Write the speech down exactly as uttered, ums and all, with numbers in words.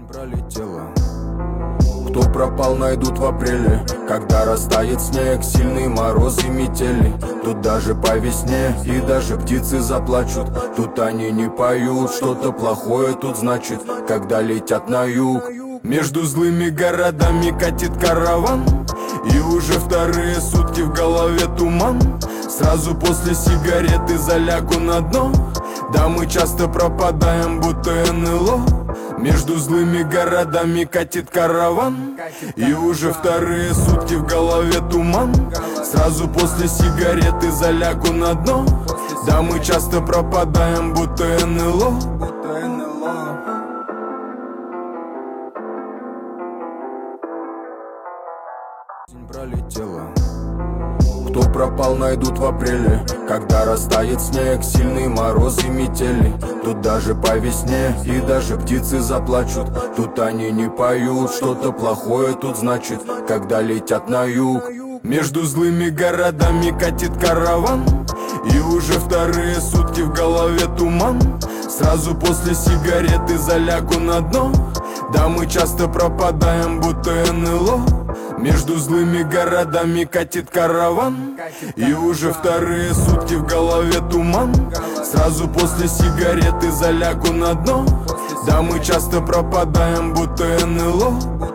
Пролетела. Кто пропал, найдут в апреле, когда растает снег, сильный мороз и метели. Тут даже по весне и даже птицы заплачут. Тут они не поют, что-то плохое тут значит, когда летят на юг. Между злыми городами катит караван, и уже вторые сутки в голове туман. Сразу после сигареты залягу на дно. Да, мы часто пропадаем, будто эн эл о. Между злыми городами катит караван, и уже вторые сутки в голове туман. Сразу после сигареты залягу на дно. Да, мы часто пропадаем, будто эн эл о. Пролетела. Кто пропал, найдут в апреле, когда растает снег, сильный мороз и метели. Тут даже по весне и даже птицы заплачут. Тут они не поют, что-то плохое тут значит, когда летят на юг. Между злыми городами катит караван, и уже вторые сутки в голове туман. Сразу после сигареты залягу на дно. Да, мы часто пропадаем, будто эн эл о. Между злыми городами катит караван, и уже вторые сутки в голове туман. Сразу после сигареты залягу на дно. Да, мы часто пропадаем, будто эн эл о.